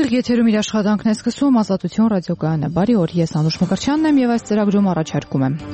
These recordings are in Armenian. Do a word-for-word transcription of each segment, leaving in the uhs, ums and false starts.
Ուղիղ եթերում իր աշխատանքն է սկսում Ազատություն ռադիոկայանը։ Բարի օր, ես Անուշ Մկրտչյանն եմ եւ այս ծրագրում առաջարկում եմ։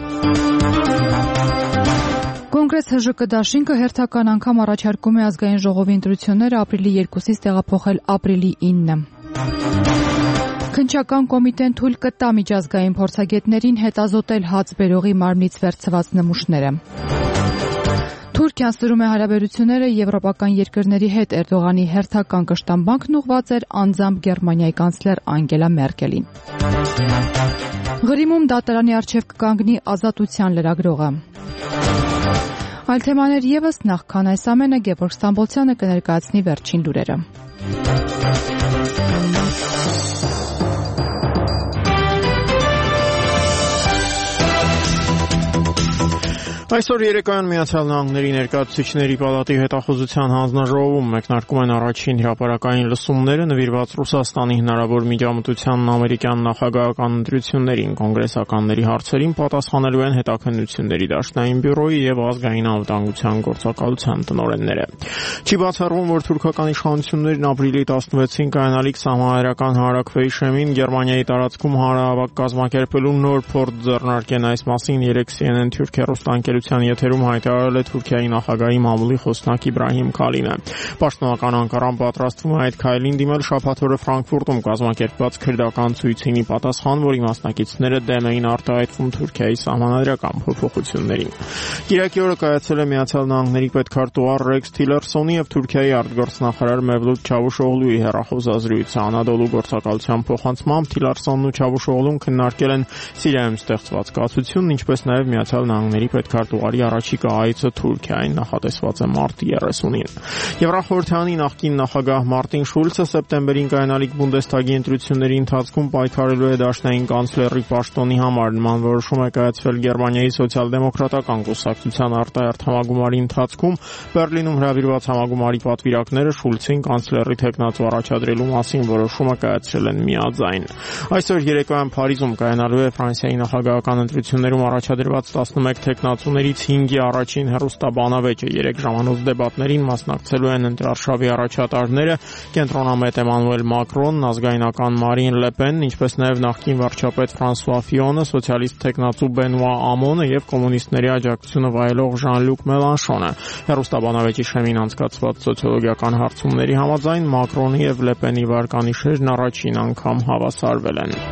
Կոնգրես ՀԺԿ դաշինքը հերթական անգամ առաջարկում է ազգային ժողովի ընտրությունները ապրիլի երկուսից տեղափոխել ապրիլի ինը։ Քննչական կոմիտեն թույլ կտա միջազգային փորձագետներին հետազոտել հաց բերողի մարմնից վերցված նմուշները։ Թուրքիան ստորում է հարաբերությունները եվրոպական երկրների հետ։ Էրդողանի հերթական կշտամբանքն ուղղված էր անձամբ Գերմանիայի կանցլեր Անգելա Մերկելին։ Ղրիմում դատարանի առջև կկանգնի Ազատության լրագրողը։ Այլ թեմաներ ևս, նախքան այս ամենը Գևորգ Ստամբոլցյանը կներկայացնի վերջին լուրերը։ Այսօր երեկոյան Միացյալ Նահանգների ներկայացուցիչների պալատի հետախուզության հանձնաժողովում մեկնարկում են առաջին հրապարակային լսումները նվիրված Ռուսաստանի հնարավոր միջամտությանն ամերիկյան նախագահական ընտրություններին։ Կոնգրեսականների հարցերին պատասխանելու են հետաքննությունների դաշնային բյուրոյի եւ ազգային անվտանգության գործակալության տնօրենները։ Չի բացառվում, որ թուրքական իշխանություններն ապրիլի տասնվեցին կայանալիք սահմանադրական հարակվեի շեմին Գերմանիայի տարածքում հանրահավաք կազմակերպելու նոր փորձ ձեռնարկեն։ Այս մասին երեկ C N N Թուրքիա ռուստանկերության եթերում հայտարարել է Թուրքիայի նախագահի մամուլի խոսնակ Իբրահիմ Քալինը։ Պաշտոնական Անկարան պատրաստվում է այդ քայլին դիմել շաբաթ օրը Ֆրանկֆուրտում կազմակերպված քրդական ցույցին պատասխան, որի մասնակիցները դեմ էին արտահայտվում Թուրքիայի սահմանադրական փոփոխություններին։ Կիրակի օրը կայացել է Միացյալ Նահանգների պետքարտուղար Ռեքս Թիլերսոնի եւ Թուրքիայի արտգործնախարար Մևլութ Չավուշօղլուի հեռախոսազրույցը։ Անադոլու գործակալության փոխանցմամբ Թիլերսոնն ու Չավուշօղլուն քննարկել են Սիրիայում ստեղծված կացությունն, ինչպես նաեւ Միացյալ Նահանգների պետքարտուղարի առաջիկա այցը Թուրքիային նախատեսված է մարտի երեսունին։ Եվրախորհրդանի նախկին նախագահ Մարտին Շուլցը սեպտեմբերին կայանալիք Բունդեսթագի ընտրությունների ընթացքում պայքարելու է դաշնային կանցլերի պաշտոնի համար։ Նման որոշում է կայացվել Գերմանիայի սոցիալ-դեմոկրատական կուսակցության արտահերթ համագումարի ընթացքում։ Բերլինում հրավիրված համագումարի պատվիրակները Շուլցին կանցլերի թեկնածու առաջադրելու մասին որոշումը կայացրել են միաձայն։ Այսօր երեկոյան Փարիզում կայանալու է Ֆրանսիայի նախագահական ընտրություններում առաջադրված տասնմեկ թեկնածուներից հինգի առաջին հեռուստաբանավեճը։ Երեք ժամանոց դեբատներին մասնակցելու են ընտրարշավի առաջատարները կենտրոնամետ Էմանուել Մակրոնն, ազգայնական Մարին Լե Պենն, ինչպես նաև նախկին վարչապետ Ֆրանսուଆ Ֆիոնը, սոցիալիստ թեկնածու Բենուա Ամոնը եւ կոմունիստների աջակցությունը վայելող Ժան-Լյուկ Մելանշոնը։ Հեռուստաբանավեճի շեմին անցկացված սոցիոլոգիական հարցումների համաձայն Մակրոնի եւ Լե Պենի վարկանիշերն առաջին անգամ հավասարվել են։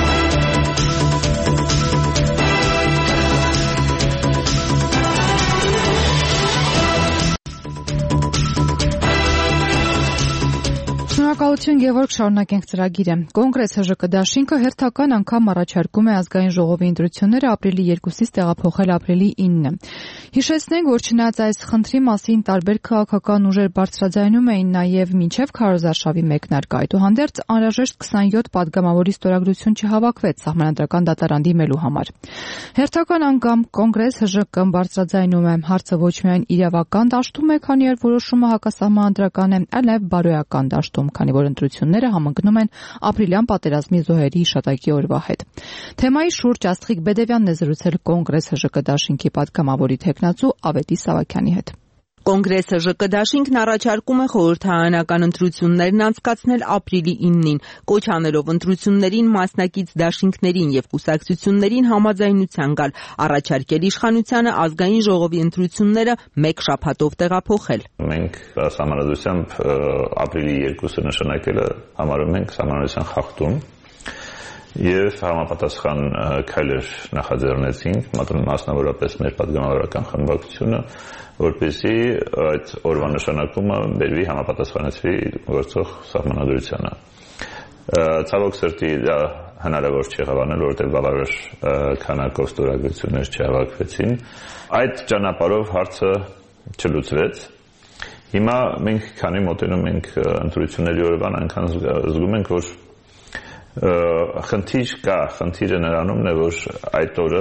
Շնորհակալություն Գևորգ, շարունակենք ծրագիրը։ Կոնգրես ՀԺԿ դաշինքը հերթական անգամ առաջարկում է ազգային ժողովի ընտրությունները ապրիլի երկուսից տեղափոխել ապրիլի ինը։ Հիշեցնենք, որ չնայած այս խնդրի մասին տարբեր քաղաքական ուժեր բարձրաձայնում էին նաև մինչև քարոզարշավի մեկնարկը, այդուհանդերձ անհրաժեշտ քսանյոթ պատգամավորի ստորագրություն չհավաքվեց սահմանադրական դատարան դիմելու համար։ Հերթական անգամ Կոնգրես ՀԺԿ-ն բարձրաձայնում է հարցը ոչ միայն իրավական դաշտում է, քանի որ որոշումը հակասահմանադրական է, այլ նաև բարոյական դաշտում, քանի որ ընտրությունները համընկնում են ապրիլյան պատերազմի զոհերի հիշատակի օրվա հետ։ Թեմայի շուրջ Աստղիկ Բեդևյանն է զրուցել Կոնգրես ՀԺԿ դաշինքի պատգամավորի թեկնածու Ավետիս Սավակյանի հետ։ Կոնգրես ՀԺԿ դաշինքն առաջարկում է խորհրդարանական ընտրություններն անցկացնել ապրիլի ինին, կոչ անելով ընտրություններին մասնակից դաշինքներին եւ կուսակցություններին համաձայնության գալ, առաջարկել իշխանությանը ազգային ժողովի ընտրությունները մեկ շաբաթով տեղափոխել։ Մենք սահմանադրությամբ ապրիլի երկուսը նշանակելը համարում ենք սահմանադրության խախտում եւ համապատասխան քայլեր նախաձեռնեցինք, մասնավորապես մեր պատգամավորական խմբակցությունը, որպեսզի այդ օրվա նշանակումը բերվի համապատասխանեցվի գործող սահմանադրությանը։ Ցավոք սրտի դա հնարավոր չեղավ անել, որովհետեւ բավարար քանակով ստորագրություններ չհավաքվեցին։ Այդ ճանապարհով հարցը չլուծվեց։ Հիմա մենք քանի մոտենում ենք ընտրությունների օրվան, այնքան զգում ենք, որ խնդիր կա, խնդիրը նրանումն է, որ այդ օրը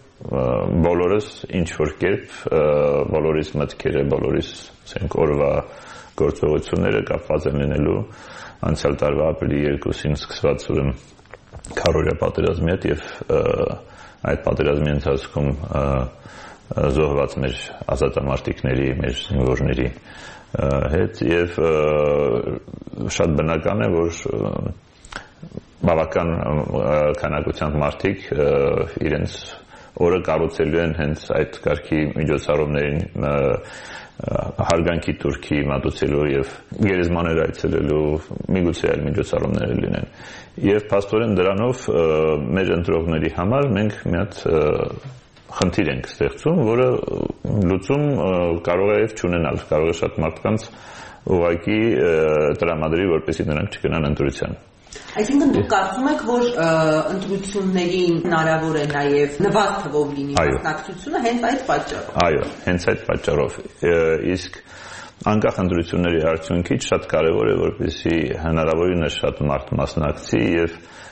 բոլորս ինչ որ կերպ բոլորիս մտքերը, բոլորիս ասենք օրվա գործողությունները կապված են լինելու անցյալ տարվա ապրիլի երկուսին սկսված ուրեմն քառօրյա պատերազմի հետ եւ այդ պատերազմի ընթացքում զոհված մեր ազատամարտիկների, մեր զինվորների հետ եւ շատ բնական է, որ բավական քանակությամբ մարդիկ իրենց օրը կառուցելու են հենց այդ կարգի միջոցառումներին հարգանքի турքի մատուցելու եւ գերեզմաներ այցելելու միգուցե այլ միջոցառումներ լինեն եւ փաստորեն դրանով մեր ընտրողների համար մենք մի հատ խնդիր ենք ստեղծում, որը լուծում կարող է եւ չունենալ, կարող է շատ մարդկանց ուղղակի տրամադրի, որպեսզի նրանք չգնան ընտրության։ Այսինքն դուք կարծում եք, որ ընտրություններին հնարավոր է նաև նվազ թվով լինի մասնակցությունը հենց այդ պատճառով։ Այո, հենց այդ պատճառով։ Իսկ անկախ ընտրությունների արդյունքից շատ կարևոր է, որպեսզի հնարավորինս շատ մարդ մասնակցի եւ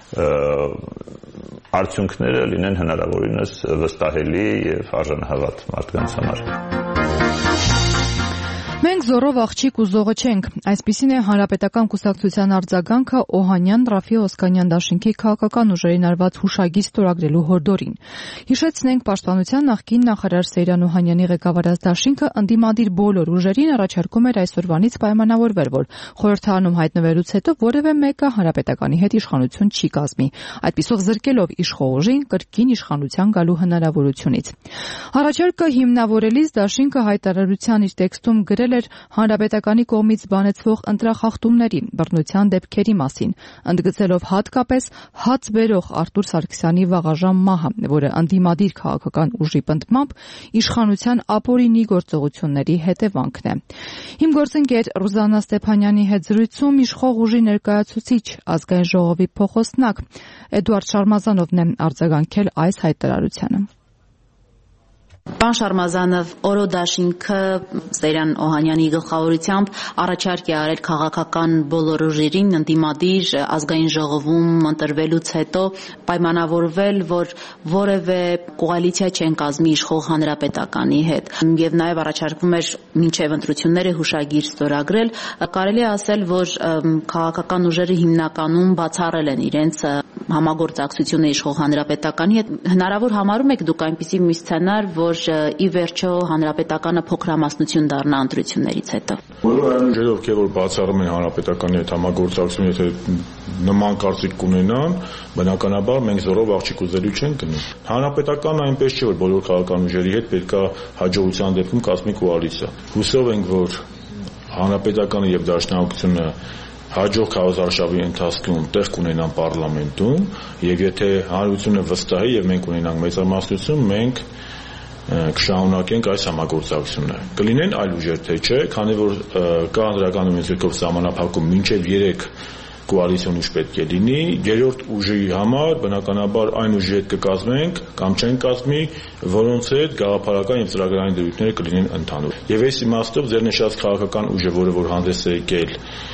արդյունքները լինեն հնարավորինս վստահելի եւ արժանահավատ մարդկանց համար։ Մենք զորով աղջիկ ու զողը չենք։ Այսպիսին է Հանրապետական կուսակցության արձագանքը Օհանյան Ռաֆի Օսկանյան դաշինքի քաղաքական ուժերին արված հուշագիր ստորագրելու հորդորին։ Հիշեցնենք, Պաշտպանության նախկին նախարար Սեյրան Օհանյանի ղեկավարած դաշինքը ընդդիմադիր բոլոր ուժերին առաջարկում էր այսօրվանից պայմանավորվել, որ խորհրդարանում հայտնվելուց հետո որևէ մեկը Հանրապետականի հետ իշխանություն չի կազմի, այդպիսով զրկելով իշխող ուժին կրկին իշխանության գալու հնարավորությունից։ Առաջարկը հիմնավորելիս դաշինքը հայտարարության իր տեքստում գրել էր Հանրապետականի կողմից բանեցվող ընտրախախտումների, բռնության դեպքերի մասին, ընդգծելով հատկապես հաց բերող Արտուր Սարգսյանի վաղաժամ մահը, որը ընդդիմադիր քաղաքական ուժի պնդմամբ իշխանության ապօրինի գործողությունների հետևանքն է։ Իմ գործընկեր Ռուզաննա Ստեփանյանի հետ զրույցում իշխող ուժի ներկայացուցիչ ազգային ժողովի փոխոստնակ Էդուարդ Շարմազանովն է արձագանքել այս հայտարարությանը։ Պարոն Շարմազանով, օրո դաշինքը Սեյրան Օհանյանի գլխավորությամբ առաջարկ է արել քաղաքական բոլոր ուժերին ընդդիմադիր ազգային ժողովում ընտրվելուց հետո պայմանավորվել, որ որևէ կոալիցիա չեն կազմի իշխող Հանրապետականի հետ եւ նաեւ առաջարկվում էր մինչեւ ընտրությունները հուշագիր ստորագրել։ Կարելի է ասել, որ քաղաքական ուժերը հիմնականում բացառել են իրենց համագործակցությունը իշխող Հանրապետականի հետ։ Հնարավոր համարում եք դուք այնպիսի մի սցենար, որ ի վերջո Հանրապետականը փոքրամասնություն դառնա ընտրություններից հետո։ Բոլոր այն ուժերը, ովքեր որ բացառում են Հանրապետականի հետ համագործակցություն, եթե նման կարծիք կունենան, բնականաբար մենք զորով աղջիկ ուզելու չենք գնում։ Հանրապետականը այնպես չէ, որ բոլոր քաղաքական ուժերի հետ պետք է հաջողության դեպքում կազմի կոալիցիա։ Հուսով ենք, որ Հանրապետականը եւ Դաշնակցությունը հաջող քարոզարշավի ընթացքում տեղ կունենան պարլամենտում, եւ եթե հանրությունը վստահի եւ մենք ունենանք մեծամասնություն, մենք կշարունակենք այս համագործակցությունը։ Կլինեն այլ ուժեր, թե չէ, քանի որ կա ընդրական ունեցույթով սահմանափակում մինչև երեք կոալիցիոն ուժ պետք է լինի, երրորդ ուժի համար բնականաբար այն ուժի հետ կկազմենք կամ չեն կազմի, որոնց հետ գաղափարական եւ ծրագրային դեպքերը կլինեն ընդհանուր։ Եվ այս իմաստով ձեր նշած քաղաքական ուժը, որը որ հանդես է եկել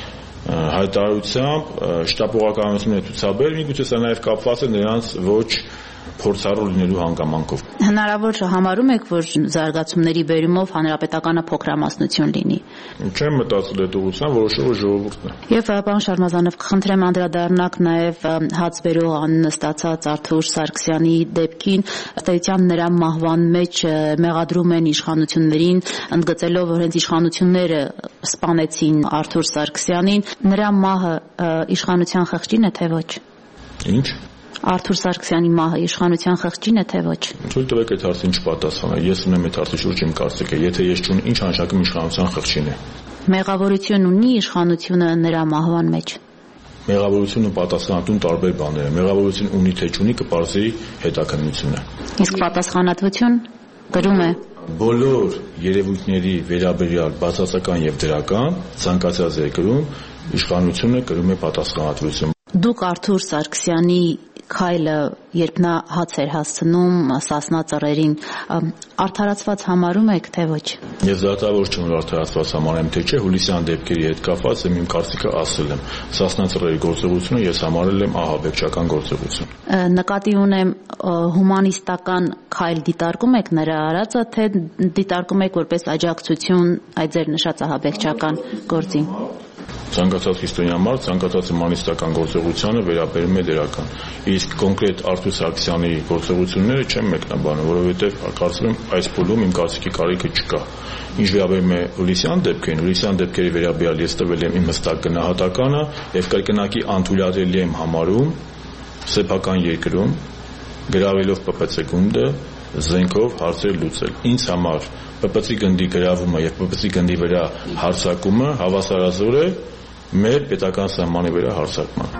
հայտարարությամբ, շտապողականությունը ցուցաբեր, միգուցե սա նաեւ կապված է նրանց ոչ փորձառու լինելու հանգամանքով։ Հնարավոր համարում եք, որ զարգացումների բերումով Հանրապետականը փոքրամասնություն լինի։ Չեմ մտածել այդ ուղղությամբ, որոշողը ժողովուրդն է։ Եվ պարոն Շարմազանով, կխնդրեմ անդրադառնաք նաև հաց բերող աննստացած Արտուր Սարգսյանի դեպքին, ըստ էության նրա մահվան մեջ մեղադրում են իշխանություններին, ընդգծելով, որ հենց իշխանությունները սպանեցին Արտուր Սարգսյանին, նրա մահը իշխանության խղճին է, թե ոչ։ Ինչ։ Արտուր Սարգսյանի մահը իշխանության խղճին է, թե ոչ։ Թույլ տվեք այդ հարցին չպատասխանել։ Ես ունեմ այդ հարցի շուրջ իմ կարծիքը, եթե ես չունեմ, ինչ անշակում իշխանության խղճին է։ Մեղավորություն ունի իշխանությունը նրա մահվան մեջ։ Մեղավորությունը պատասխանատուն տարբեր բաներ է։ Մեղավորություն ունի թե չունի կպարզի հետաքննությունը։ Իսկ պատասխանատվություն գրում է բոլոր երևույթների վերաբերյալ բացասական եւ դրական ցանկացած երկրում իշխանությունը կրում է պատասխանատվություն։ Դուք Արտուր Սարգսյանի քայլը, երբ նա հաց էր հասցնում Սասնա ծռերին, արդարացված համարում եք, թե ոչ։ Ես դատավոր չեմ, որ արդարացված համարեմ, թե չէ, հուլիսյան դեպքերի հետ կապված եմ իմ կարծիքը ասել եմ։ Սասնա ծռերի գործողությունը ես համարել եմ ահաբեկչական գործողություն։ Նկատի ունեմ հումանիստական քայլ դիտարկում եք նրա արածը, թե դիտարկում եք որպես աջակցություն այդ ձեր նշած ահաբեկչական գործին։ ցանկացած քրիստոնյա մարդ ցանկացած հումանիստական գործողությանը վերաբերում է դրական։ Իսկ կոնկրետ Արթուր Սարգսյանի գործողությունները չեմ մեկնաբանում, որովհետև կարծում եմ այս փուլում իմ կարծիքի կարիքը չկա։ Ինչ վերաբերում է Հուլիսյան դեպքերին, Հուլիսյան դեպքերի վերաբերյալ ես տվել եմ իմ հստակ գնահատականը եւ կրկնակի անթույլատրելի եմ համարում սեփական երկրում գրավելով Պ Պ Ց գունդը զենքով հարցեր լուծել։ Ինձ համար Պ Պ Ց գնդի գրավումը եւ Պ Պ Ց գնդի վրա հարձակումը հավասարազոր է մեր պետական սահմանի վրա հարձակման։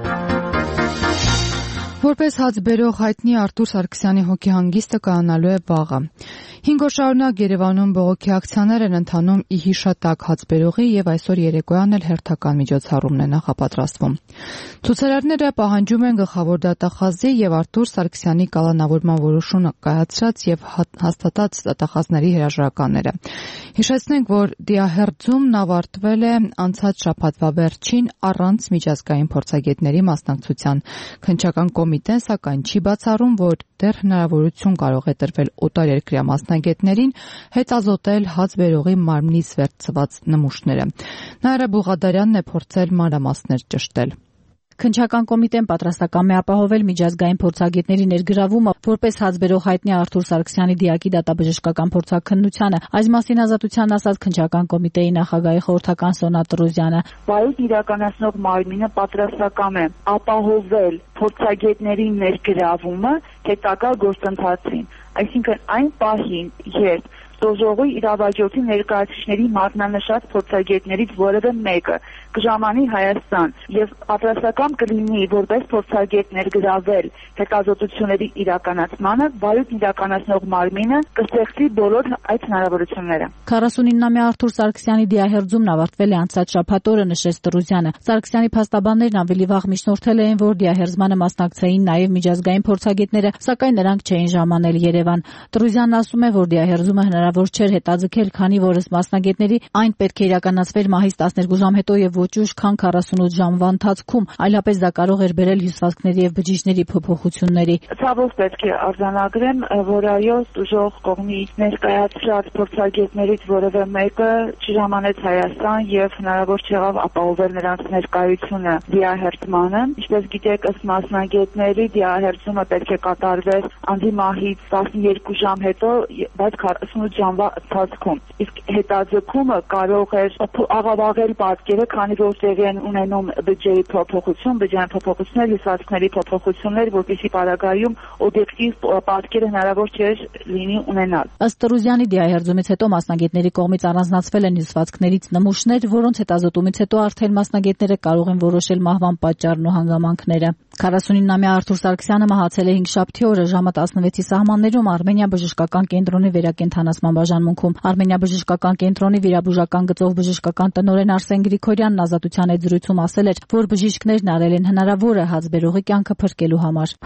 Որպես հաց բերող հայտնի Արթուր Սարգսյանի հոգեհանգիստը կայանալու է վաղը։ Հինգ օր շարունակ Երևանում բողոքի ակցիաներ են ընթանում ի հիշատակ հաց բերողի եւ այսօր երեկոյան էլ հերթական միջոցառումն է նախապատրաստվում։ Ցուցարարները պահանջում են գլխավոր դատախազի եւ Արթուր Սարգսյանի կալանավորման որոշումը կայացրած եւ հաստատած դատախազների հրաժարականները։ Հիշեցնենք, որ դիահերձումն ավարտվել է անցած շաբաթվա վերջին առանց միջազգային փորձագետների մասնակցության։ Քննչական կոմիտեն սակայն չի բացառում, որ դեռ հնարավորություն կարող է տրվել օտարերկրյա մասնագետներին հետազոտել հաց բերողի մարմնից վերցված նմուշները։ Նաիրա Բուղադարյանն է փորձել մանրամասներ ճշտել։ Քննչական կոմիտեն պատրաստակամ է ապահովել միջազգային փորձագետների ներգրավումը որպես հաց բերող հայտնի Արթուր Սարգսյանի դիակի դատաբժշկական փորձաքննությանը։ Այս մասին Ազատության ասաց քննչական կոմիտեի նախագահի խորհրդական Սոնա Տրոզյանը։ Վայոց իրականացնող մարմինը պատրաստակամ է ապահովել փորձագետների ներգրավումը հետագա գործընթացին, այսինքն այն պահին, երբ Տոժողի իրավաճորքի ներկայացուցիչների մատնանշած փորձագետներից որևէ մեկը կժամանի Հայաստան եւ պատրաստական կլինի որպես փորձագետ ներգրավել հետազոտությունների իրականացմանը, վայոց իրականացնող մարմինը կստեղծի բոլոր այդ հնարավորությունները։ քառասունինամյա Արթուր Սարգսյանի դիահերձումն ավարտվել է անցած շաբաթ օրը, նշեց Տրոզյանը։ Սարգսյանի փաստաբաններն ավելի վաղ միջնորդել էին, որ դիահերձմանը մասնակցեին նաեւ միջազգային փորձագետները, սակայն նրանք չէին ժամանել Երևան։ Տրոզյանն ասում է, որ դիահերձումը հնարավոր չէր հետաձգել, քանի որ ըստ մասնագետների այն պետք է իրականացվեր մահից տասներկու ժամ հետո եւ ոչ ուշ, քան քառասունութ ժամվա ընթացքում, այլապես դա կարող էր բերել հյուսվածքների եւ բջիջների փոփոխությունների։ Ցավով պետք է արձանագրեմ, որ այո, Տուժող կողմից ներկայացրած փորձագետներից որևէ մեկը չժամանեց Հայաստան եւ հնարավոր չեղավ ապահովել նրանց ներկայությունը դիահերձմանը։ Ինչպես գիտեք, ըստ մասնագետների դիահերձումը պետք է կատարվեր անձի մահից տասներկու ժամ հետո, բայց քառասունութ ժամվա ընթացքում։ Իսկ հետաձգումը կարող էր աղավաղել պատկերը, քանի որ տեղի են ունենում բջջերի փոփոխություն, բջջային փոփոխություններ, հյուսվածքների փոփոխություններ, որպեսզի պարագայում օբյեկտիվ պատկերը հնարավոր չէր լինի ունենալ։ Ըստ Տրոզյանի դիահերձումից հետո մասնագետների կողմից առանձնացվել են հյուսվածքներից նմուշներ, որոնց հետազոտումից հետո արդեն մասնագետները կարող են որոշել մահվան պատճառն ու հանգամանքները։ քառասունինամյա Արթուր Սարգսյանը մահացել է հինգշաբթի օրը ժամը տասնվեցի սահմաններում Արմենիա բժշկական կենտրոնի վերակենդանացման բաժանմունքում։ Արմենիա բժշկական կենտրոնի վիրաբուժական գծով բժշկական տնօրեն Արսեն Գրիգորյանն Ազատության հետ զրույցում ասել էր, որ բժիշկներն արել են հնարավորը հաց բերողի կյանքը փրկելու համար։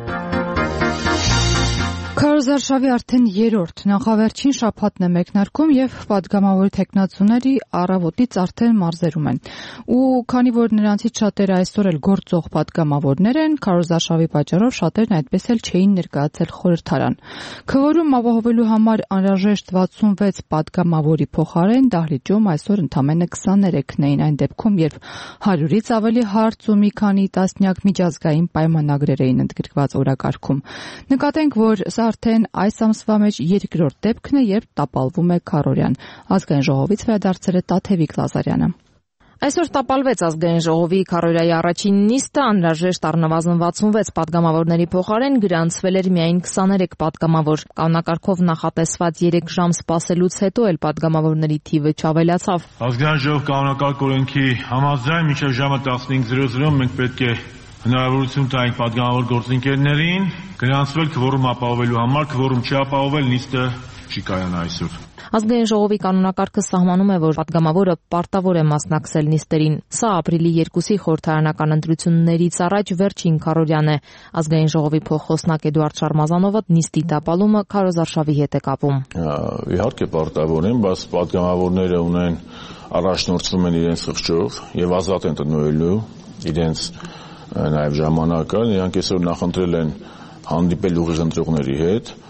Քարոզարշավի արդեն երրորդ նախավերջին շաբաթն է մեկնարկում եւ պատգամավորի տեխնացուների առավոտից արդեն մարզերում են։ Ու քանի որ նրանցից շատերը այսօր էլ գործող պատգամավորներ են, քարոզարշավի պատճառով շատերն այդպես էլ չէին ներկայացել խորհրդարան։ Քվորում ապահովելու համար անհրաժեշտ վաթսունվեց պատգամավորի փոխարեն դահլիճում այսօր ընդամենը քսաներեքն էին, այն դեպքում, երբ հարյուրից ավելի հարց ու մի քանի տասնյակ միջազգային պայմանագրեր էին ընդգրկված օրակարգում։ Նկատենք, որ սա արդեն այս ամսվա մեջ երկրորդ դեպքն է, երբ տապալվում է քարորյան։ Ազգային ժողովից վերադարձել է Տաթևիկ Լազարյանը։ Այսօր տապալվեց ազգային ժողովի քարորյայի առաջին նիստը, անհրաժեշտ առնվազն վաթսունվեց պատգամավորների փոխարեն գրանցվել էր միայն քսաներեք պատգամավոր։ Կանոնակարգով նախատեսված երեք ժամ սպասելուց հետո էլ պատգամավորների թիվը չավելացավ։ Ազգային ժողով կանոնակարգ օրենքի համաձայն մինչև ժամը տասնհինգ զրո զրո մենք պետք է հնարավորություն տայինք պատգամավոր գործընկերներին գրանցվել քվորում ապահովելու համար, քվորում չապահովել նիստը չի կայանա այսօր։ Ազգային ժողովի կանոնակարգը սահմանում է, որ պատգամավորը պարտավոր է մասնակցել նիստերին։ Սա ապրիլի երկուսի խորհրդարանական ընտրություններից առաջ վերջին քարորյան է։ Ազգային ժողովի փոխխոսնակ Էդուարդ Շարմազանովը նիստի տապալումը քարոզարշավի հետ է կապում։ Իհարկե պարտավոր են, բայց պատգամավորները ունեն առաջնորդվում են իրենց խղճով եւ ազատ են տնօրինելու իրենց նաև ժամանակը, նրանք այսօր նախընտրել են հանդիպել ուղիղ ընտրողների հետ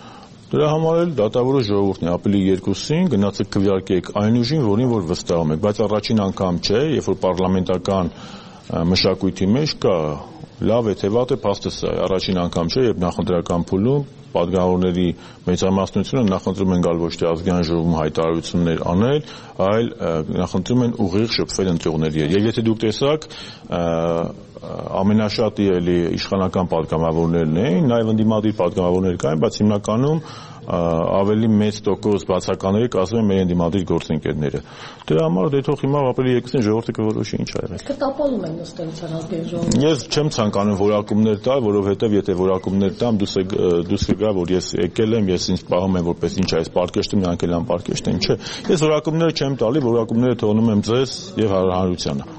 Դրա համար էլ դատավորը ժողովուրդն է ապրիլի երկուսին գնացեք քվեարկեք այն ուժին, որին որ վստահում եք, բայց առաջին անգամ չէ, երբ որ պարլամենտական մշակույթի մեջ կա լավ է թե վատ է, փաստը սա է, առաջին անգամ չէ, երբ նախընտրական փուլում պատգամավորների մեծամասնությունը նախընտրում են գալ ոչ թե ազգային ժողովում հայտարարություններ անել, այլ նախընտրում են ուղիղ շփվել ընտրողների հետ։ Եվ եթե դուք տեսաք, ամենաշատը էլի իշխանական պատգամավորներն էին, նաև ընդդիմադիր պատգամավորներ կային, բայց հիմնականում ավելի մեծ տոկոս բացականների կազմում են մեր ընդդիմադիր գործընկերները։ Դրա համար դե թող հիմա ապրիլի երկուսին ժողովուրդը կորոշի ինչ ա եղել։ Կտապալում են ըստեյության ազգային ժողովը։ Ես չեմ ցանկանում որակումներ տալ, որովհետև եթե որակումներ տամ, դուս դուս կգա, որ ես եկել եմ, ես ինձ պահում եմ որպես ինչ այս պարկեշտը, միանք էլ անպարկեշտ են, չէ։ Ես որակումներ չեմ տալի, որակումները թողնում եմ ձեզ եւ հանրությանը։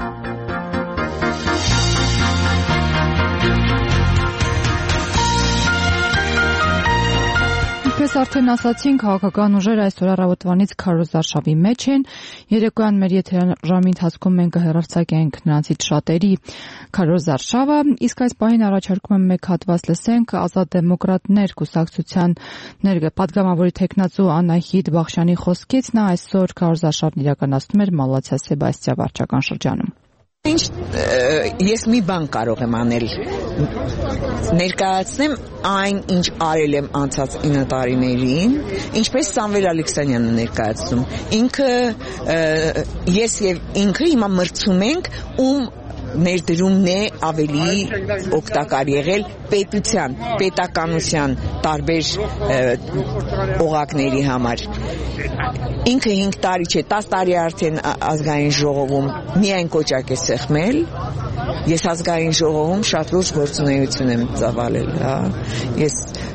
Ինչպես արդեն ասացին, քաղաքական ուժերը այսօր առավոտվանից քարոզարշավի մեջ են։ Երեկոյան մեր եթերաժամի ընթացքում մենք կհեռարձակենք նրանցից շատերի քարոզարշավը, իսկ այս պահին առաջարկում եմ մեկ հատված լսենք Ազատ դեմոկրատներ կուսակցության պատգամավորի տեխնացու Անահիտ Բախշյանի խոսքից։ Նա այսօր քարոզարշավն իրականացնում էր Մալաթիա Սեբաստիա վարչական շրջանում։ Ինչ ես մի բան կարող եմ անել, ներկայացնեմ այն, ինչ արել եմ անցած ինը տարիներին, ինչպես Սամվել Ալեքսանյանը ներկայացնում։ Ինքը, ես եւ ինքը հիմա մրցում ենք, ում ներդրումն է ավելի օգտակար եղել պետության, պետականության տարբեր օղակների համար։ Ինքը հինգ տարի չէ, տաս տարի արդեն ազգային ժողովում միայն կոճակ է սեղմել, ես ազգային ժողովում շատ լուրջ գործունեություն եմ ծավալել, հա, ես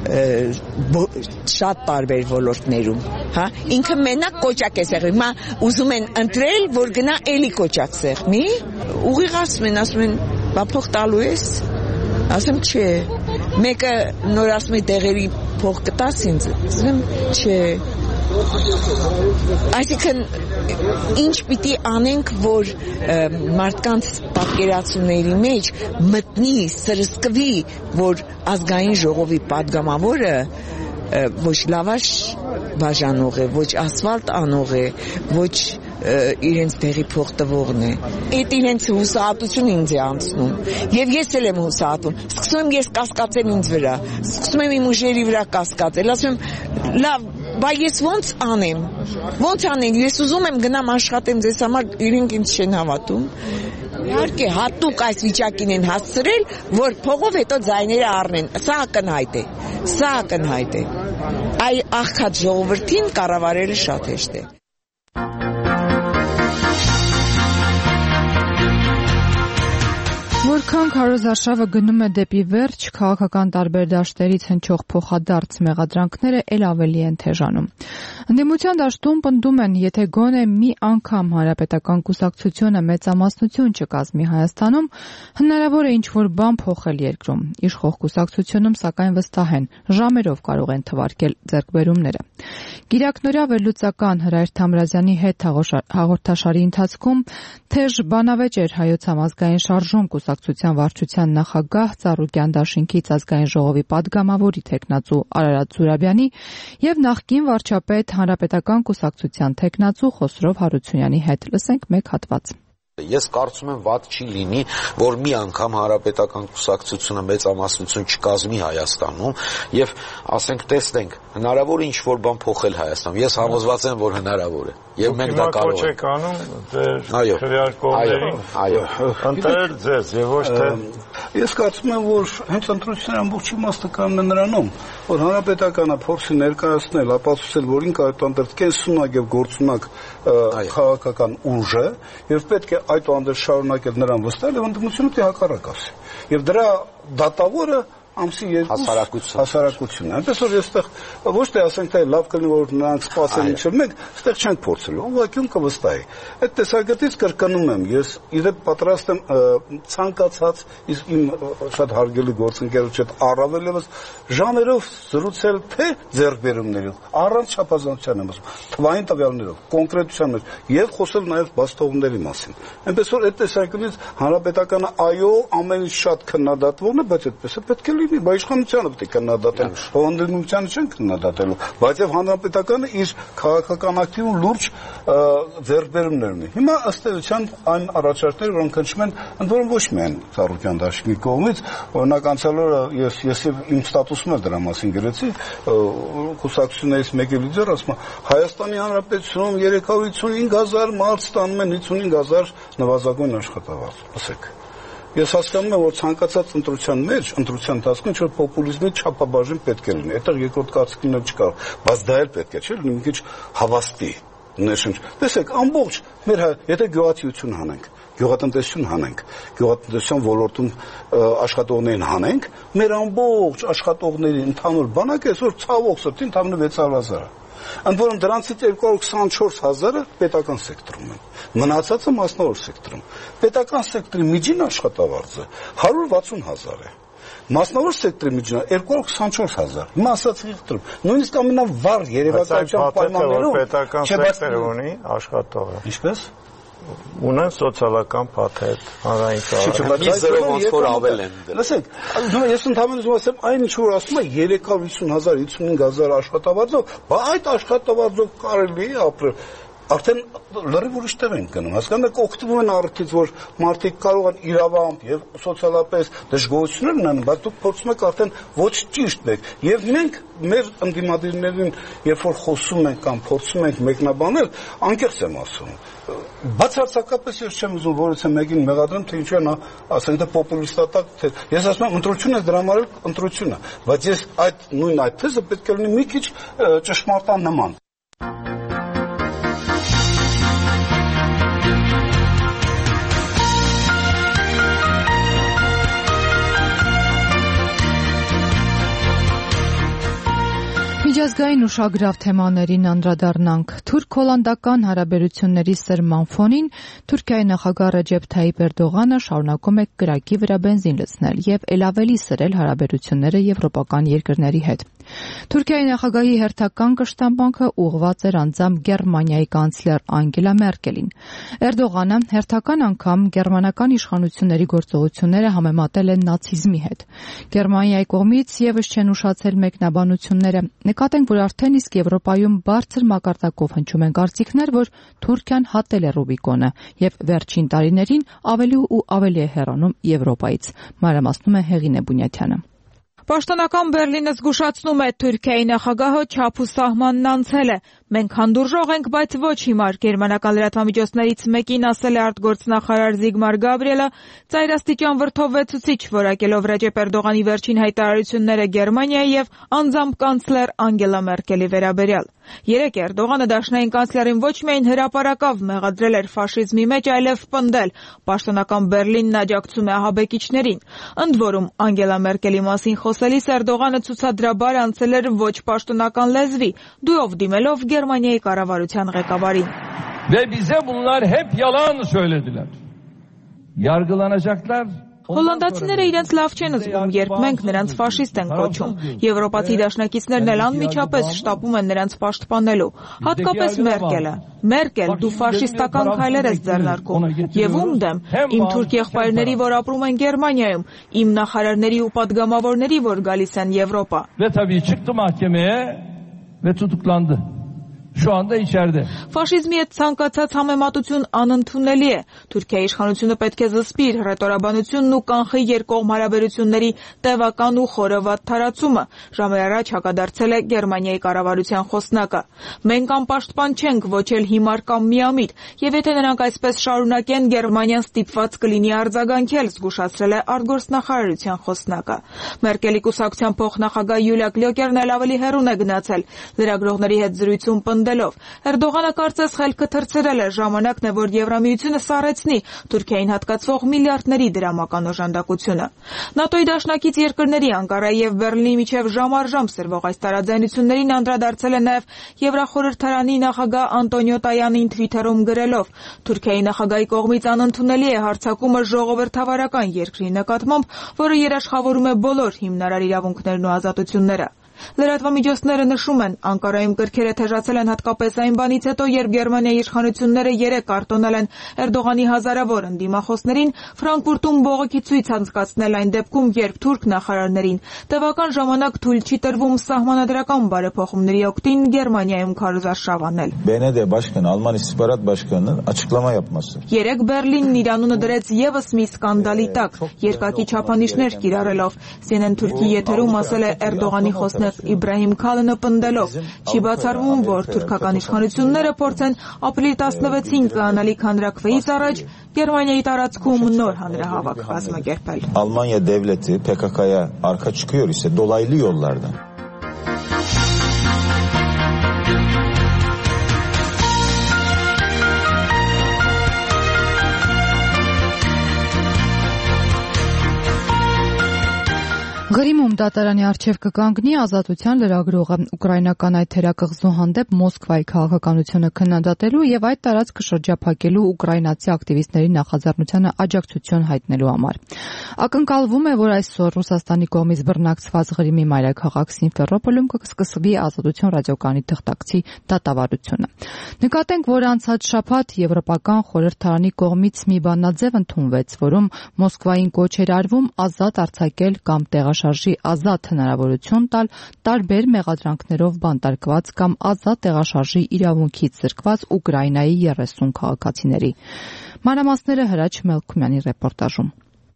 շատ տարբեր ոլորտներում, հա, ինքը մենակ կոճակ է սեղմել, հիմա ուզում են ընտրել, որ գնա էլի կոճակ սեղմի, ուղիղ ասում են, ասում են, բա փող տալու ես, ասում չէ, մեկը նոր ասում է դեղերի փող կտաս ինձ, ասում եմ չէ, այսինքն ինչ պիտի անենք, որ մարդկանց պատկերացումների մեջ մտնի, սրսկվի, որ ազգային ժողովի պատգամավորը ոչ լավաշ բաժանող է, ոչ ասֆալտ անող է, ոչ իրենց տեղի փող տվողն է։ Այդ իրենց հուսահատություն ինձ է անցնում։ Եվ ես էլ եմ հուսահատում։ Սկսում եմ ես կասկածել ինձ վրա, սկսում եմ իմ ուժերի վրա կասկածել, ասում եմ, լավ, բա ես ոնց անեմ, ոնց անեմ, ես ուզում եմ գնամ աշխատեմ ձեզ համար, իրենք ինձ չեն հավատում։ Իհարկե, հատուկ այս վիճակին են հասցրել, որ փողով հետո ձայները առնեն, սա ակնհայտ է, սա ակնհայտ է։ Այ աղքատ ժողովրդին կառավարելը շատ հեշտ է։ Որքան քարոզարշավը գնում է դեպի վերջ, քաղաքական տարբեր դաշտերից հնչող փոխադարձ մեղադրանքները ել ավելի են թեժանում։ Ընդդիմության դաշտում պնդում են, եթե գոնե մի անգամ հանրապետական կուսակցությունը մեծամասնություն չկազմի Հայաստանում, հնարավոր է ինչ-որ բան փոխել երկրում։ Իշխող կուսակցությունում սակայն վստահ են, ժամերով կարող են թվարկել ձեռքբերումները։ Կիրակնօրյա վերլուծական Հրայր Թամրազյանի հետ հաղորդաշարի ընթացքում թեժ բանավեճ էր Հայոց համազգային շարժում կուսակցության վարչության նախագահ Ծառուկյան դաշինքից ազգային ժողովի պատգամավորի տեխնացու Արարատ Զուրաբյանի եւ նախկին վարչապետ Հանրապետական կուսակցության տեխնացու Խոսրով Հարությունյանի հետ։ Լսենք մեկ հատված։ Ես կարծում եմ վատ չի լինի, որ մի անգամ հանրապետական կուսակցությունը մեծամասնություն չկազմի Հայաստանում եւ ասենք տեսնենք հնարավոր է ինչ-որ բան փոխել Հայաստանում։ Ես համոզված եմ, որ հնարավոր է եւ մենք դա կարող ենք։ Եք անում ձեր քվեարկողներին, այո, ընտրել ձեզ եւ ոչ թե Ես կարծում եմ, որ հենց ընտրությունների ամբողջ իմաստը կանում է նրանում, որ հանրապետականը փորձի ներկայացնել, ապացուցել, որ ինքը այդտեղ կենսունակ եւ գործունակ քաղաքական ուժ է եւ պետք է այդտեղ շարունակել նրան վստահել եւ ընդդիմությունը դե հակառակ ասի։ Եվ դրա դատավորը ամսի երկու հասարակությունն է։ Այնպես որ այստեղ ոչ թե ասենք թե լավ կլինի որ նրանք սպասեն ինչ որ մենք այստեղ չենք փորձել, ուղղակի կվստահի։ Այդ տեսակետից կրկնում եմ, ես իդեպ պատրաստ եմ ցանկացած իսկ իմ շատ հարգելի գործընկերոջ հետ առավել եւս ժամերով զրուցել թե ձեռքբերումներով, առանց չափազանցության եմ ասում, թվային տվյալներով, կոնկրետության մեջ եւ խոսել նաեւ բացթողումների մասին։ Այնպես որ այդ տեսակետից հանրապետականը այո ամեն ինչ շատ քննադատվողն է, բայց այդպես է պետք է լինի, բայց իշխանությունը պետք է քննադատել, հովանդնությանը չեն քննադատելու, բայց եւ հանրապետականը իր քաղաքական ակտիվում լուրջ ձեռքբերումներ ունի։ Հիմա ըստ էության այն առաջարկները, որոնք հնչում են, ընդ որում ոչ միայն Ծառուկյան դաշնի կողմից, օրինակ անցյալ օրը ես ես իմ ստատուսում դրա մասին գրեցի, կուսակցություններից մեկի լիդերը ասում է Հայաստանի Հանրապետությունում երեք հարյուր հիսունհինգ հազար մարդ ստանում են հիսունհինգ հազար նվազագույն աշխատավարձ։ Ասեք։ Ես հասկանում եմ, որ ցանկացած ընտրության մեջ, ընտրության ընթացքում ինչ-որ պոպուլիզմի չափաբաժին պետք է լինի։ Այդտեղ երկրորդ կարծիքներ չկա, բայց դա էլ պետք է չէ, լինի մի քիչ հավաստի ներշնչ։ Տեսեք, ամբողջ մեր եթե գյուղացիություն հանենք, գյուղատնտեսություն հանենք, գյուղատնտեսության ոլորտում աշխատողներին հանենք, մեր ամբողջ աշխատողների ընդհանուր բանակը այսօր ցավոք սրտի ընդամենը վեց հարյուր հազար է։ Ընդ որում դրանցից երկու հարյուր քսանչորս հազարը պետական սեկտորում են, մնացածը մասնավոր սեկտորում։ Պետական սեկտորի միջին աշխատավարձը հարյուր վաթսուն հազար է, մասնավոր սեկտորի միջինը երկու հարյուր քսանչորս հազար։ Հիմա ասած խնդրում, նույնիսկ ամենավառ երևակայության պայմաններում պետական սեկտորը ունի աշխատողը։ Ինչպես ունեն սոցիալական փաթեթ, հանրային կառույց, զրո ոնց որ ավել են։ Լսեք, ես ընդհանրապես ուզում եմ այն ինչ որ ասում է երեք հարյուր հիսուն հազար, հիսունհինգ հազար աշխատավարձով, բայց այդ աշխատավարձով կարելի է ապրել։ Արդեն լրիվ ուրիշ տեղ են գնում։ Հասկանաք, օգտվում են առիթից, որ մարդիկ կարող են իրավամբ եւ սոցիալապես դժգոհություններ ունենան, բայց դուք փորձում եք արդեն ոչ ճիշտ եք։ Եվ մենք մեր ընդդիմադիրներին, երբ որ խոսում ենք կամ փորձում ենք մեկնաբանել, անկեղծ եմ ասում։ Բացարձակապես ես չեմ ուզում որից է մեկին մեղադրեմ, թե ինչու է նա, ասենք թե պոպուլիստատակ, թե ես ասում եմ ընտրությունը դրա համար ընտրությունը, բայց ես այդ նույն այդ թեզը պետք է լինի մի քիչ ճշմարտանման։ Միջազգային ուշագրավ թեմաներին անդրադառնանք։ Թուրք-հոլանդական հարաբերությունների սրման ֆոնին Թուրքիայի նախագահ Ռեջեփ Թայիպ Էրդողանը շարունակում է կրակի վրա բենզին լցնել եւ ել ավելի սրել հարաբերությունները եվրոպական երկրների հետ։ Թուրքիայի նախագահի հերթական կշտամբանքը ուղղված էր անձամբ Գերմանիայի կանցլեր Անգելա Մերկելին։ Էրդողանը հերթական անգամ գերմանական իշխանությունների գործողությունները համեմատել է նացիզմի հետ։ Գերմանիայի կողմից եւս չեն ուշացել մեկնաբանությունները։ Նկատենք, որ արդեն իսկ Եվրոպայում բարձր մակարդակով հնչում են կարծիքներ, որ Թուրքիան հատել է Ռուբիկոնը եւ վերջին տարիներին ավելի ու ավելի է հեռանում Եվրոպայից։ Մանրամասնում է Հեղինե Բունյաթյանը։ Պաշտոնական Բերլինը զգուշացնում է Թուրքիայի նախագահը չափ ու սահմանն անցել է։ Մենք հանդուրժող ենք, բայց ոչ հիմար, գերմանական լրատվամիջոցներից մեկին ասել է արտգործնախարար Զիգմար Գաբրիելը, ծայրաստիճան վրդովվեցուցիչ որակելով Ռեջեփ Էրդողանի վերջին հայտարարությունները Գերմանիայի եւ անձամբ կանցլեր Անգելա Մերկելի վերաբերյալ։ Երեկ Էրդողանը դաշնային կանցլերին ոչ միայն հրապարակավ մեղադրել էր ֆաշիզմի մեջ, այլև պնդել պաշտոնական Բերլինն աջակցում է ահաբեկիչներին։ Ընդ որում Անգելա Մերկելի մասին խոսելիս Էրդողանը ցուցադրաբար անցել էր ոչ պաշտոնական լեզվի, դույով դիմելով Գերմանիայի կառավարության ղեկավարին։ Ve bize bunlar hep yalan söylediler. Yargılanacaklar. Հոլանդացիները իրենց լավ չեն զգում, երբ մենք նրանց ֆաշիստ ենք կոչում։ Եվրոպացի դաշնակիցներն էլ անմիջապես շտապում են նրանց պաշտպանելու։ Հատկապես Մերկելը։ Մերկել, դու ֆաշիստական քայլեր ես ձեռնարկում։ Եվ ում դեմ։ Իմ թուրք եղբայրների, որ ապրում են Գերմանիայում, իմ նախարարների ու պատգամավորների, որ գալիս են Եվրոպա։ Ve tabii çıktı mahkemeye ve tutuklandı. Şu anda içeride. Ֆաշիզմի հետ ցանկացած համեմատություն անընդունելի է։ Թուրքիայի իշխանությունը պետք է զսպի իր հռետորաբանությունն ու կանխի երկկողմ հարաբերությունների տևական ու խորոված թարացումը, ժամեր առաջ հակադարձել է Գերմանիայի կառավարության խոսնակը։ Մենք անպաշտպան չենք, ոչ էլ հիմար կամ միամիտ, եւ եթե նրանք այսպես շարունակեն, Գերմանիան ստիպված կլինի արձագանքել, զգուշացրել է արտգործնախարարության խոսնակը։ Մերկելի կուսակցության փոխնախագահ Յուլիա Կլյոկերն էլ ավելի հեռուն է գնացել։ Լրագրողների հետ զրույցում պնդելով Էրդողանը կարծես խելքը թռցրել է, ժամանակն է, որ Եվրամիությունը սառեցնի Թուրքիային հատկացվող միլիարդների դրամական օժանդակությունը։ ՆԱՏՕ-ի դաշնակից երկրների Անկարայի եւ Բերլինի միջև ժամ առ ժամ սրվող այս տարաձայնություններին անդրադարձել է նաեւ Եվրախորհրդարանի նախագահ Անտոնիո Տայանին Թվիթերում գրելով. Թուրքիայի նախագահի կողմից անընդունելի է հարձակումը ժողովրդավարական երկրի նկատմամբ, որը երաշխավորում է բոլոր հիմնարար իրավունքներն ու ազատությունները։ Լրատվամիջոցները նշում են, Անկարայում կրքերը թեժացել են հատկապես այն բանից հետո, երբ Գերմանիայի իշխանությունները երեկ արտոնել են Էրդողանի հազարավոր ընդդիմախոսներին Ֆրանկֆուրտում բողոքի ցույց անցկացնել այն դեպքում, երբ թուրք նախարարներին տևական ժամանակ թույլ չի տրվում սահմանադրական բարեփոխումների օգտին Գերմանիայում քարոզարշավ անել։ Բենեդե Başkan, Alman İstihbarat Başkanı'nın açıklama yapması. Երեկ Բերլինն իր անունը դրեց եւս մի սկանդալի տակ, երկակի չափանիշներ կիրառելով։ C N N Թուրքի եթերում ասել է Էրդողանի խոսնակ Իբրահիմ Քալինը պնդելով. Չի բացառվում, որ թուրքական իշխանությունները փորձեն ապրիլի տասնվեցին կանալիք հանրակրվեից առաջ Գերմանիայի տարածքում nor հանրահավաք կազմակերպել։ Almanya devleti P K K'ya arka çıkıyor ise dolaylı yollardan. Գրիմում դատարանի առջև կկանգնի ազատության լրագրողը ուկրաինական այդ թերակղզու հանդեպ Մոսկվայի քաղաքականությունը քննադատելու եւ այդ տարածքը շրջափակելու ուկրաինացի ակտիվիստների նախաձեռնությանը աջակցություն հայտնելու համար։ Ակնկալվում է, որ այսօր Ռուսաստանի կողմից բռնակցված Գրիմի մայրաքաղաք Սիմֆերոպոլում կսկսվի ազատություն ռադիոկայանի թղթակցի դատավարությունը։ Նկատենք, որ անցած շաբաթ Եվրոպական խորհրդարանի կողմից մի բանաձև ընդունվեց, որում Մոսկվային կոչ էր արվում ազատ արձակել կամ տեղաշարժի ազատ հնարավորություն տալ տարբեր մեղադրանքներով բանտարկված կամ ազատ տեղաշարժի իրավունքից զրկված Ուկրաինայի երեսուն քաղաքացիների։ Մանրամասները Հրաչ Մելքումյանի ռեպորտաժում։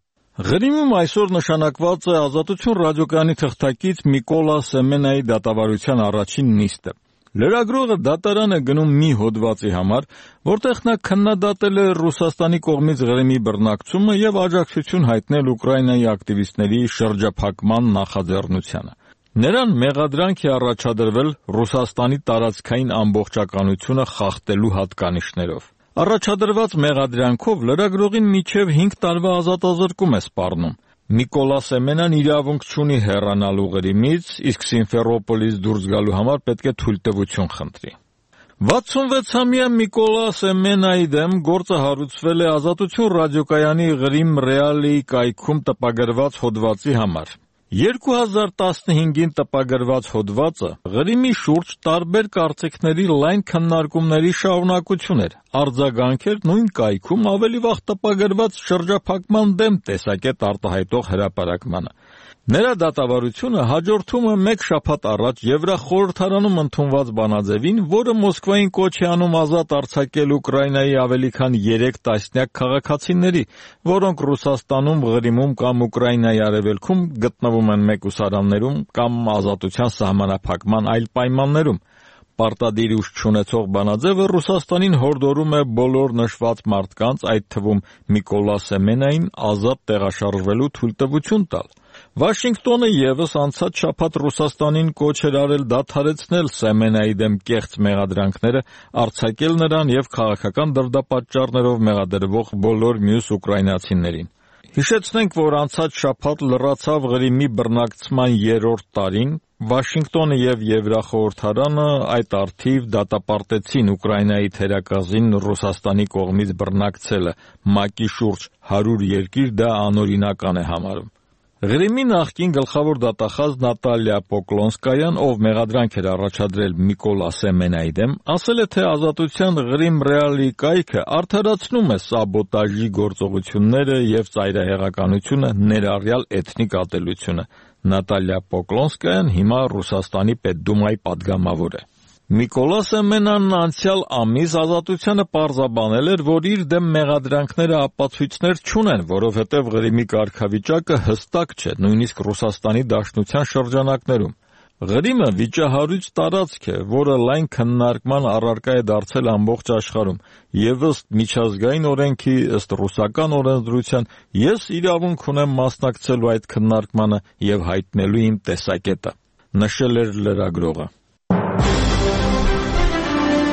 Գրիմում այսօր նշանակված է ազատություն ռադիոկայանի թղթակից Միկոլա Սեմենայի դատավարության առաջին նիստը։ Լրագրողը դատարան է գնում մի հոդվածի համար, որտեղ նա քննադատել է Ռուսաստանի կողմից Գրիմի բռնակցումը եւ աջակցություն հայտնել Ուկրաինայի ակտիվիստների շրջափակման նախաձեռնությանը։ Նրան մեղադրանք է առաջադրվել Ռուսաստանի տարածքային ամբողջականությունը խախտելու հատկանիշներով։ Առաջադրված մեղադրանքով լրագրողին մինչև հինգ տարվա ազատազրկում է սպառնում։ Միկոլա Սեմենան իրավունք չունի հեռանալու Գրիմից, իսկ Սիմֆերոպոլից դուրս գալու համար պետք է թույլտվություն խնդրի։ վաթսունվեցամյա Միկոլա Սեմենայի դեմ գործը հարուցվել է Ազատություն ռադիոկայանի Գրիմ Ռեալի կայքում տպագրված հոդվածի համար։ երկու հազար տասնհինգին տպագրված հոդվածը Գրիմի շուրջ տարբեր կարծիքների լայն քննարկումների շարունակություն էր, արձագանք էր նույն կայքում ավելի վաղ տպագրված շրջափակման դեմ տեսակետ արտահայտող հրապարակմանը։ Նրա դատավարությունը հաջորդում է մեկ շաբաթ առաջ Եվրախորհրդարանում ընդունված բանաձևին, որը Մոսկվային կոչ է անում ազատ արձակել Ուկրաինայի ավելի քան երեք տասնյակ քաղաքացիների, որոնք Ռուսաստանում, Գրիմում կամ Ուկրաինայի արևելքում գտնվում են մեկուսարաններում կամ ազատության սահմանափակման այլ պայմաններում։ Պարտադիր ուժ չունեցող բանաձևը Ռուսաստանին հորդորում է բոլոր նշված մարդկանց, այդ թվում Միկոլա Սեմենային, ազատ տեղաշարժվելու թույլտվություն տալ։ Վաշինգտոնը եւս անցած շաբաթ Ռուսաստանին կոչ էր արել դադարեցնել Սեմենայի դեմ կեղծ մեղադրանքները, արձակել նրան եւ քաղաքական դրդապատճառներով մեղադրվող բոլոր մյուս ուկրաինացիներին։ Հիշեցնենք, որ անցած շաբաթ լրացավ Գրիմի բռնակցման երրորդ տարին, Վաշինգտոնը եւ Եվրախորհրդարանը այդ արդիվ դատապարտեցին Ուկրաինայի թերակղզին Ռուսաստանի կողմից բռնակցելը, ՄԱԿ-ի շուրջ հարյուր երկիր դա անօրինական է համարում։ Գրիմի նախկին գլխավոր դատախազ Նատալիա Պոկլոնսկայան, ով մեղադրանք էր առաջադրել Միկոլա Սեմենայի դեմ, ասել է, թե ազատության Գրիմ Ռեալի կայքը արդարացնում է սաբոտաժի գործողությունները եւ ծայրահեղականությունը, ներառյալ էթնիկ ատելությունը։ Նատալիա Պոկլոնսկայան հիմա Ռուսաստանի Պետդումայի падգամավոր է։ Միկոլա Սեմենանն անցյալ ամիս ազատությանը պարզաբանել էր, որ իր դեմ մեղադրանքները ապացույցներ չունեն, որովհետև Գրիմի կարգավիճակը հստակ չէ, նույնիսկ Ռուսաստանի Դաշնության շրջանակներում։ Գրիմը վիճահարույց տարածք է, որը լայն քննարկման առարկա է դարձել ամբողջ աշխարհում, եւ ըստ միջազգային օրենքի, ըստ ռուսական օրենսդրության, ես իրավունք ունեմ մասնակցելու այդ քննարկմանը եւ հայտնելու իմ տեսակետը, նշել էր լրագրողը։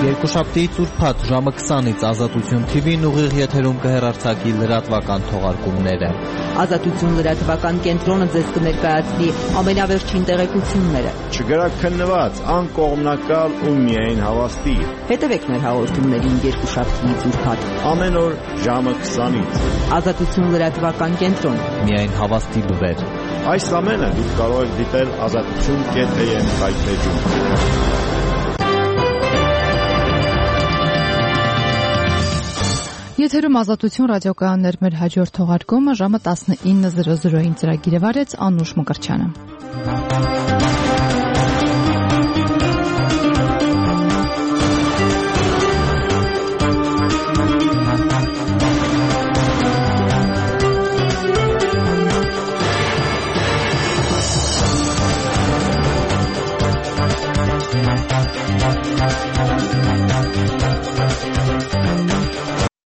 Երկուշաբթիից ուրբաթ ժամը քսանից Ազատություն թի վին ուղիղ եթերում կհեռարձակի լրատվական թողարկումները։ Ազատություն լրատվական կենտրոնը ձեզ կներկայացնի ամենավերջին տեղեկությունները։ Չգրաքննված, անկողմնակալ ու միայն հավաստի։ Հետևեք մեր հաղորդումներին երկուշաբթիից ուրբաթ ամեն օր ժամը քսանից։ Ազատություն լրատվական կենտրոն, միայն հավաստի բվեր։ Այս ամենը դուք կարող եք դիտել ազատություն կետ am հայթեջում։ Եթերում Ազատություն ռադիոկայաններ մեր հաջորդ թողարկումը ժամը տասնինը զրո զրոին ծրագիրը վարեց Անուշ Մկրտչյանը։